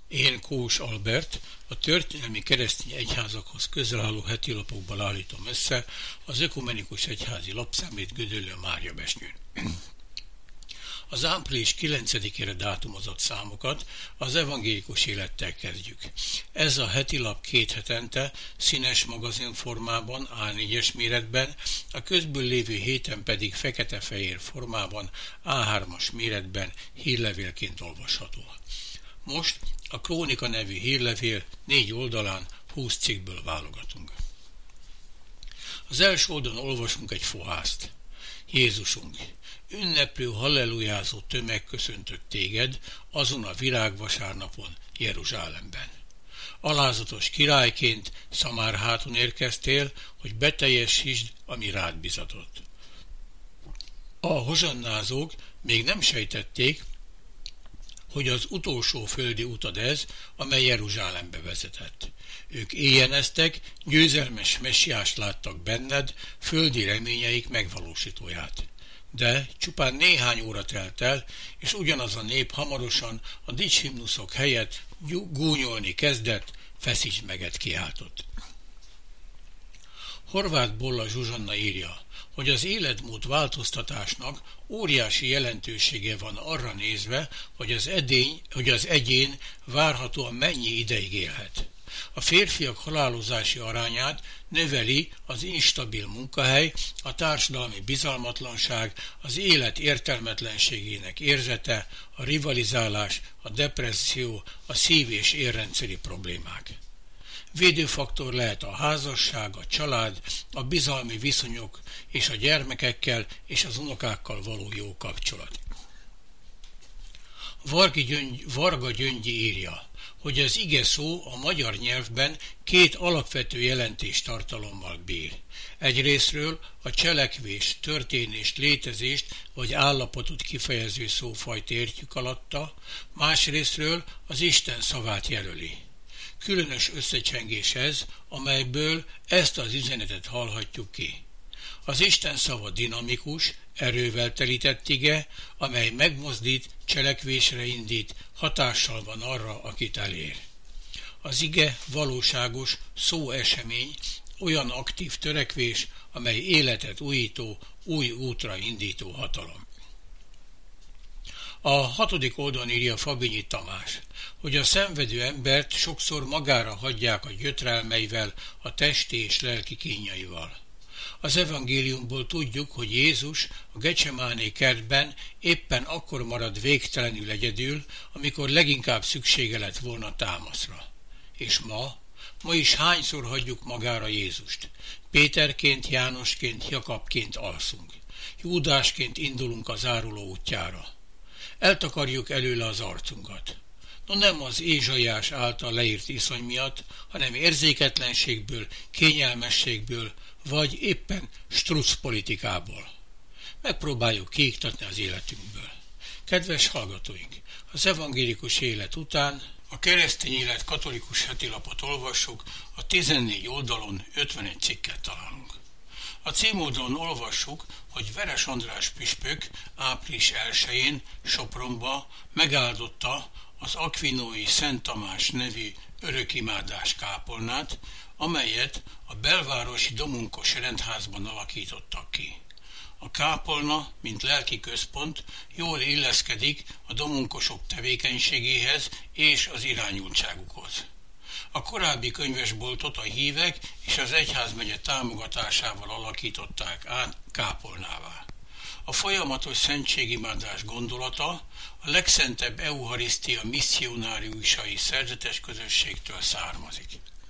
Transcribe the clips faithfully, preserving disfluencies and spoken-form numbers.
Én, Kós Albert, a történelmi keresztény egyházakhoz közel álló hetilapokból állítom össze az Ökumenikus Egyházi Lapszámét Gödöllő Mária Besnyőn. Az április kilencedikére dátumozott számokat az evangélikus élettel kezdjük. Ez a hetilap két hetente, színes magazinformában, á négyes méretben, a közből lévő héten pedig fekete-fehér formában, á hármas méretben hírlevélként olvasható. Most a Krónika nevű hírlevél négy oldalán húsz cikkből válogatunk. Az első oldalon olvasunk egy fohászt. Jézusunk, ünneplő, hallelujázó tömeg köszöntött téged azon a virágvasárnapon Jeruzsálemben. Alázatos királyként Szamárháton érkeztél, hogy beteljesítsd, ami rád bizatott. A hozsannázók még nem sejtették, hogy az utolsó földi utad ez, amely Jeruzsálembe vezetett. Ők éjjeneztek, győzelmes messiást láttak benned, földi reményeik megvalósítóját. De csupán néhány óra telt el, és ugyanaz a nép hamarosan a dicshimnuszok helyett gúnyolni kezdett, feszítsd meget kiáltott. Horváth Bolla Zsuzsanna írja, hogy az életmód változtatásnak óriási jelentősége van arra nézve, hogy az, edény, hogy az egyén várhatóan mennyi ideig élhet. A férfiak halálozási arányát növeli az instabil munkahely, a társadalmi bizalmatlanság, az élet értelmetlenségének érzete, a rivalizálás, a depresszió, a szív- és érrendszeri problémák. Védőfaktor lehet a házasság, a család, a bizalmi viszonyok és a gyermekekkel és az unokákkal való jó kapcsolat. Gyöngy, Varga Gyöngyi írja, hogy az ige szó a magyar nyelvben két alapvető jelentéstartalommal bír. Egyrészről a cselekvés, történést, létezést vagy állapotot kifejező szófajt értjük alatta, másrészről az Isten szavát jelöli. Különös összecsengés ez, amelyből ezt az üzenetet hallhatjuk ki. Az Isten szava dinamikus, erővel telített ige, amely megmozdít, cselekvésre indít, hatással van arra, akit elér. Az ige valóságos szóesemény, olyan aktív törekvés, amely életet újító, új útra indító hatalom. A hatodik oldalon írja Fabinyi Tamás, hogy a szenvedő embert sokszor magára hagyják a gyötrelmeivel, a testi és lelki kínjaival. Az evangéliumból tudjuk, hogy Jézus a Gecsemáné kertben éppen akkor marad végtelenül egyedül, amikor leginkább szüksége lett volna támaszra. És ma, ma is hányszor hagyjuk magára Jézust? Péterként, Jánosként, Jakabként alszunk. Júdásként indulunk az áruló útjára. Eltakarjuk előle az arcunkat. No nem az Ézsaiás által leírt iszony miatt, hanem érzéketlenségből, kényelmességből, vagy éppen struc politikából. Megpróbáljuk kiiktatni az életünkből. Kedves hallgatóink, az evangélikus élet után a keresztény élet katolikus hetilapot olvassuk, a tizennégy oldalon ötvenegy cikket találunk. A címoldalon olvassuk, hogy Veres András püspök április elsején Sopronba megáldotta az akvinói Szent Tamás nevű örökimádás kápolnát, amelyet a belvárosi Domunkos rendházban alakítottak ki. A kápolna, mint lelki központ, jól illeszkedik a domunkosok tevékenységéhez és az irányultságukhoz. A korábbi könyvesboltot a hívek és az egyházmegye támogatásával alakították át kápolnává. A folyamatos szentségimádás gondolata a legszentebb eucharisztia misszionáriusai szerzetes közösségtől származik.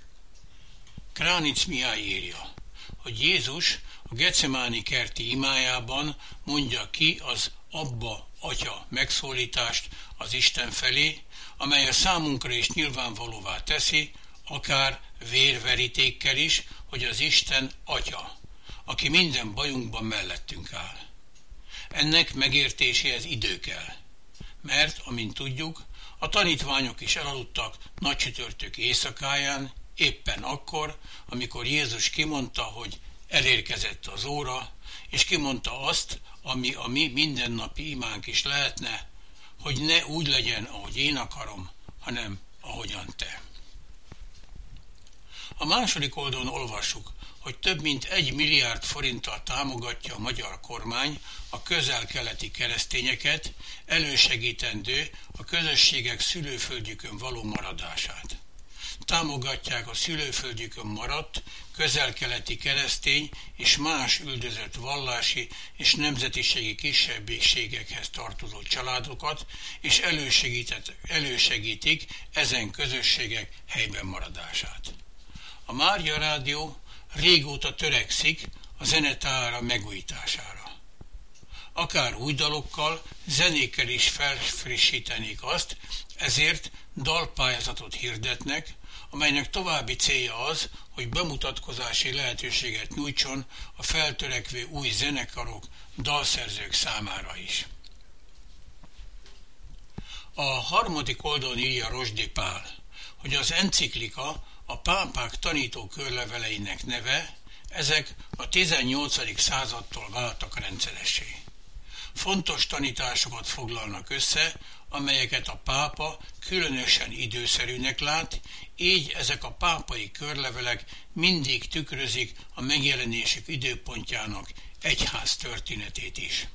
Kránic Mihály írja, hogy Jézus a Gecemáni kerti imájában mondja ki az Abba, Atya megszólítást az Isten felé, amely a számunkra is nyilvánvalóvá teszi, akár vérverítékkel is, hogy az Isten Atya, aki minden bajunkban mellettünk áll. Ennek megértéséhez idő kell, mert, amint tudjuk, a tanítványok is elaludtak nagycsütörtök éjszakáján, éppen akkor, amikor Jézus kimondta, hogy elérkezett az óra, és kimondta azt, ami a mi mindennapi imánk is lehetne, hogy ne úgy legyen, ahogy én akarom, hanem ahogyan te. A második oldalon olvassuk, hogy több mint egy milliárd forinttal támogatja a magyar kormány a közel-keleti keresztényeket, elősegítendő a közösségek szülőföldjükön való maradását. Támogatják a szülőföldjükön maradt, közel-keleti keresztény és más üldözött vallási és nemzetiségi kisebbségekhez tartozó családokat, és elősegítik ezen közösségek helyben maradását. A Mária Rádió régóta törekszik a zenetára megújítására. Akár új dalokkal, zenékkel is felfrissítenék azt, ezért dalpályázatot hirdetnek, amelynek további célja az, hogy bemutatkozási lehetőséget nyújtson a feltörekvő új zenekarok, dalszerzők számára is. A harmadik oldalon írja Rozsdy Pál, hogy az enciklika a pápák tanító körleveleinek neve, ezek a tizennyolcadik századtól váltak rendszeressé. Fontos tanításokat foglalnak össze, amelyeket a pápa különösen időszerűnek lát, így ezek a pápai körlevelek mindig tükrözik a megjelenésük időpontjának egyház történetét is.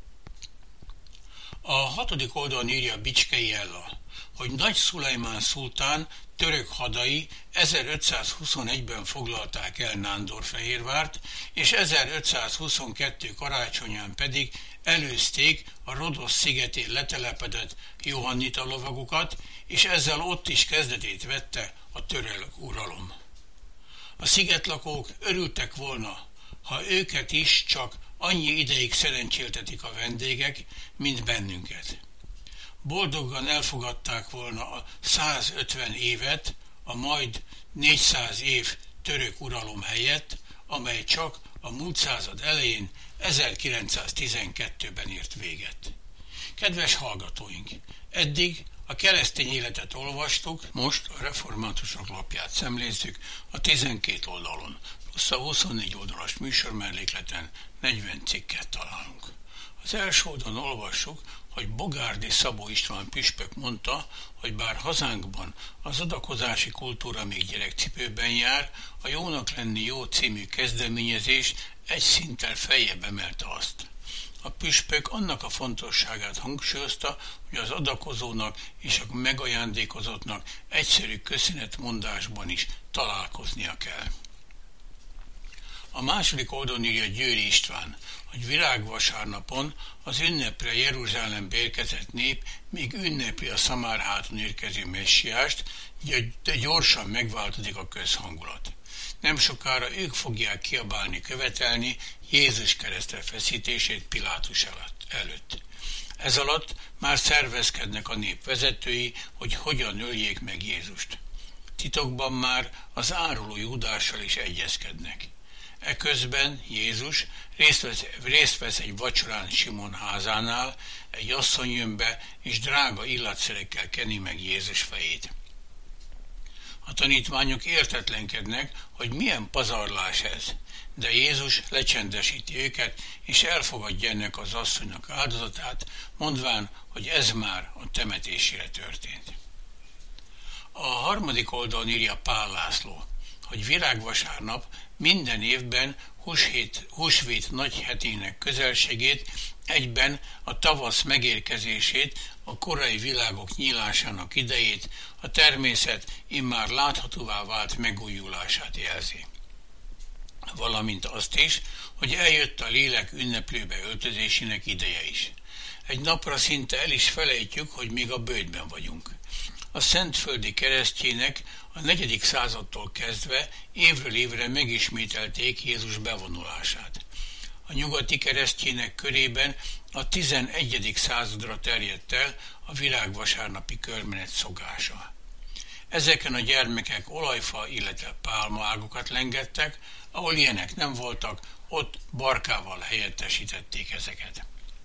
A hatodik oldalon írja Bicskei Ella, hogy Nagy Szulajmán szultán török hadai ezerötszázhuszonegyben foglalták el Nándorfehérvárt, és ezerötszázhuszonkettő karácsonyán pedig előzték a Rodosz szigetén letelepedett johannita lovagokat, és ezzel ott is kezdetét vette a török uralom. A szigetlakók örültek volna, ha őket is csak annyi ideig szerencséltetik a vendégek, mint bennünket. Boldogan elfogadták volna a százötven évet, a majd négyszáz év török uralom helyett, amely csak a múlt század elején ezerkilencszáztizenkettőben ért véget. Kedves hallgatóink, eddig a keresztény életet olvastuk, most a reformátusok lapját szemlézzük a tizenkét oldalon, plusz a huszonnégy oldalas műsormellékleten negyven cikket találunk. Az első oldalon olvassuk, hogy Bogárdi Szabó István püspök mondta, hogy bár hazánkban az adakozási kultúra még gyerekcipőben jár, a Jónak lenni jó című kezdeményezés egy szinttel feljebb emelte azt. A püspök annak a fontosságát hangsúlyozta, hogy az adakozónak és a megajándékozottnak egyszerű köszönetmondásban is találkoznia kell. A második oldalon írja Győri István, hogy virágvasárnapon az ünnepre Jeruzsálembe érkezett nép még ünnepli a szamárháton érkező messiást, de gyorsan megváltozik a közhangulat. Nem sokára ők fogják kiabálni, követelni Jézus keresztre feszítését Pilátus előtt. Ez alatt már szervezkednek a nép vezetői, hogy hogyan öljék meg Jézust. Titokban már az áruló Judással is egyezkednek. Eközben Jézus részt vesz, részt vesz egy vacsorán Simon házánál, egy asszony jön be, és drága illatszerekkel keni meg Jézus fejét. A tanítványok értetlenkednek, hogy milyen pazarlás ez, de Jézus lecsendesíti őket, és elfogadja ennek az asszonynak áldozatát, mondván, hogy ez már a temetésére történt. A harmadik oldalon írja Pál László, hogy virágvasárnap minden évben húsvét, húsvét nagy hetének közelségét, egyben a tavasz megérkezését, a korai világok nyílásának idejét, a természet immár láthatóvá vált megújulását jelzi. Valamint azt is, hogy eljött a lélek ünneplőbe öltözésének ideje is. Egy napra szinte el is felejtjük, hogy még a böjtben vagyunk. A szentföldi keresztjének a negyedik századtól kezdve évről évre megismételték Jézus bevonulását. A nyugati keresztjének körében a tizenegyedik századra terjedt el a virágvasárnapi körmenet szokása. Ezeken a gyermekek olajfa, illetve pálmaágokat lengettek, ahol ilyenek nem voltak, ott barkával helyettesítették ezeket.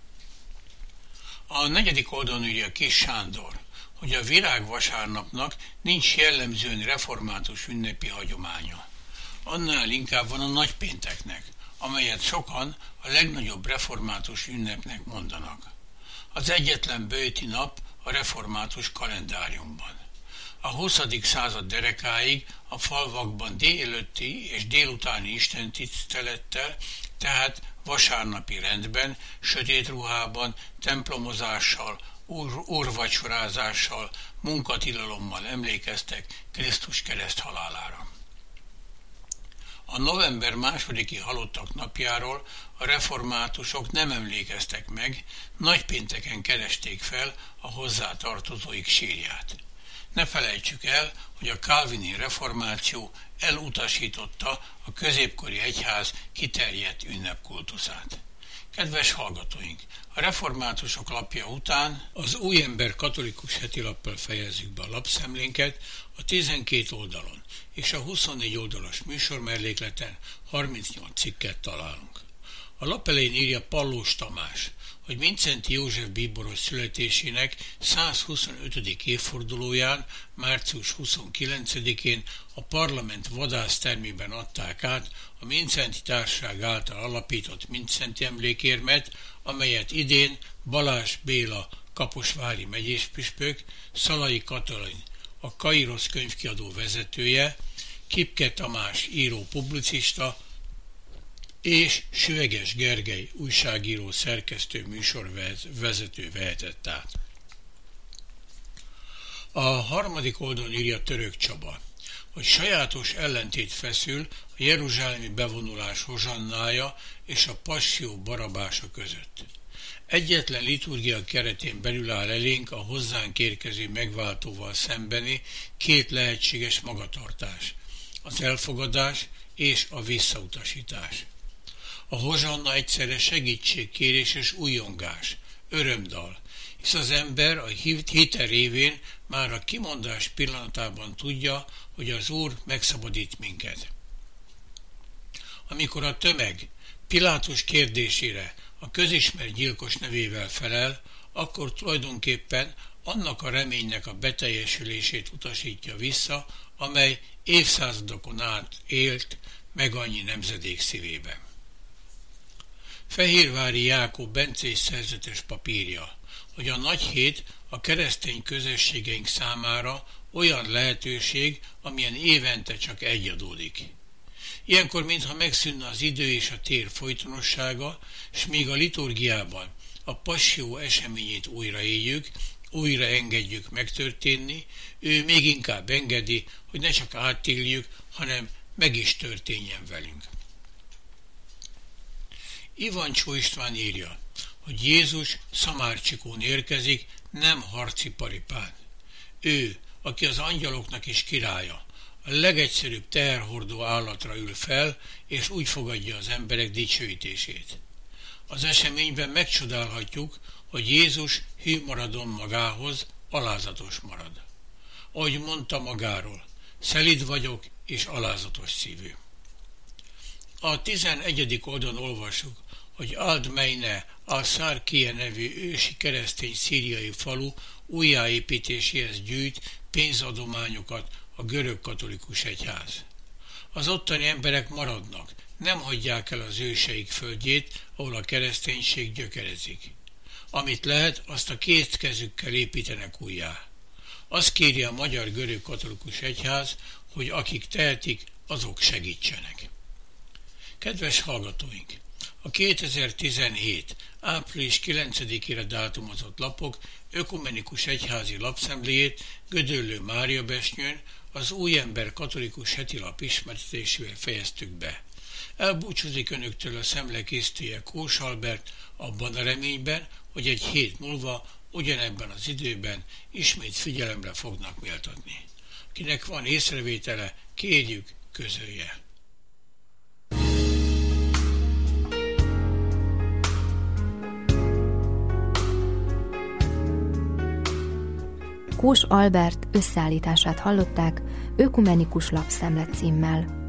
A negyedik oldalon írja Kis Sándor, hogy a virágvasárnapnak nincs jellemzően református ünnepi hagyománya. Annál inkább van a nagypénteknek, amelyet sokan a legnagyobb református ünnepnek mondanak. Az egyetlen böjti nap a református kalendáriumban. A huszadik század derekáig a falvakban délelőtti és délutáni istentisztelettel, tehát vasárnapi rendben, sötét ruhában, templomozással, úr, úrvacsorázással, munkatilalommal emlékeztek Krisztus kereszt halálára. A november másodiki halottak napjáról a reformátusok nem emlékeztek meg, nagypénteken keresték fel a hozzá tartozóik sírját. Ne felejtsük el, hogy a kálvini reformáció elutasította a középkori egyház kiterjedt ünnepkultuszát. Kedves hallgatóink, a reformátusok lapja után az Új Ember katolikus hetilappal fejezzük be a lapszemlénket, a tizenkét oldalon és a huszonnégy oldalas műsormellékleten harmincnyolc cikket találunk. A lap elején írja Pallós Tamás, hogy Mindszenty József bíboros születésének százhuszonötödik évfordulóján, március huszonkilencedikén a parlament vadásztermében adták át a Mindszenty Társaság által alapított Mindszenty emlékérmet, amelyet idén Balázs Béla kaposvári megyéspüspök, Szalai Katalin, a Kairosz könyvkiadó vezetője, Kipke Tamás író publicista és Süveges Gergely újságíró szerkesztő műsorvezető vehetett át. A harmadik oldalon írja Török Csaba, hogy sajátos ellentét feszül a jeruzsálemi bevonulás hozsannája és a passzió barabása között. Egyetlen liturgia keretén belül áll elénk a hozzánk érkező megváltóval szembeni két lehetséges magatartás, az elfogadás és a visszautasítás. A hozsanna egyszerre segítségkérés és újongás, örömdal, hisz az ember a hite révén már a kimondás pillanatában tudja, hogy az Úr megszabadít minket. Amikor a tömeg Pilátus kérdésére a közismert gyilkos nevével felel, akkor tulajdonképpen annak a reménynek a beteljesülését utasítja vissza, amely évszázadokon át élt meg annyi nemzedék szívében. Fehérvári Jákob bencés szerzetes papírja, hogy a nagy hét a keresztény közösségeink számára olyan lehetőség, amilyen évente csak egy adódik. Ilyenkor mintha megszűnne az idő és a tér folytonossága, s míg a liturgiában a passzió eseményét újraéljük, újra engedjük megtörténni, ő még inkább engedi, hogy ne csak átéljük, hanem meg is történjen velünk. Ivancsó István írja, hogy Jézus Szamárcsikón érkezik, nem harci paripán. Ő, aki az angyaloknak is királya, a legegyszerűbb teherhordó állatra ül fel, és úgy fogadja az emberek dicsőítését. Az eseményben megcsodálhatjuk, hogy Jézus hű maradon magához, alázatos marad. Ahogy mondta magáról, szelíd vagyok és alázatos szívű. A tizenegyedik oldalon olvasjuk, hogy Ald-Meine al-Szárkie nevű ősi keresztény szíriai falu újjáépítéséhez gyűjt pénzadományokat a görög katolikus egyház. Az ottani emberek maradnak, nem hagyják el az őseik földjét, ahol a kereszténység gyökerezik. Amit lehet, azt a két kezükkel építenek újjá. Azt kéri a magyar görög katolikus egyház, hogy akik tehetik, azok segítsenek. Kedves hallgatóink! A kétezer-tizenhét. április kilencedikére dátumozott lapok ökumenikus egyházi lapszemléjét Gödöllő Mária Besnyőn az Új Ember katolikus hetilap ismertetésével fejeztük be. Elbúcsúzik önöktől a szemlekészítője Kós Albert abban a reményben, hogy egy hét múlva ugyanebben az időben ismét figyelemre fognak méltatni. Kinek van észrevétele, kérjük, közölje. Kós Albert összeállítását hallották Ökumenikus lapszemle címmel.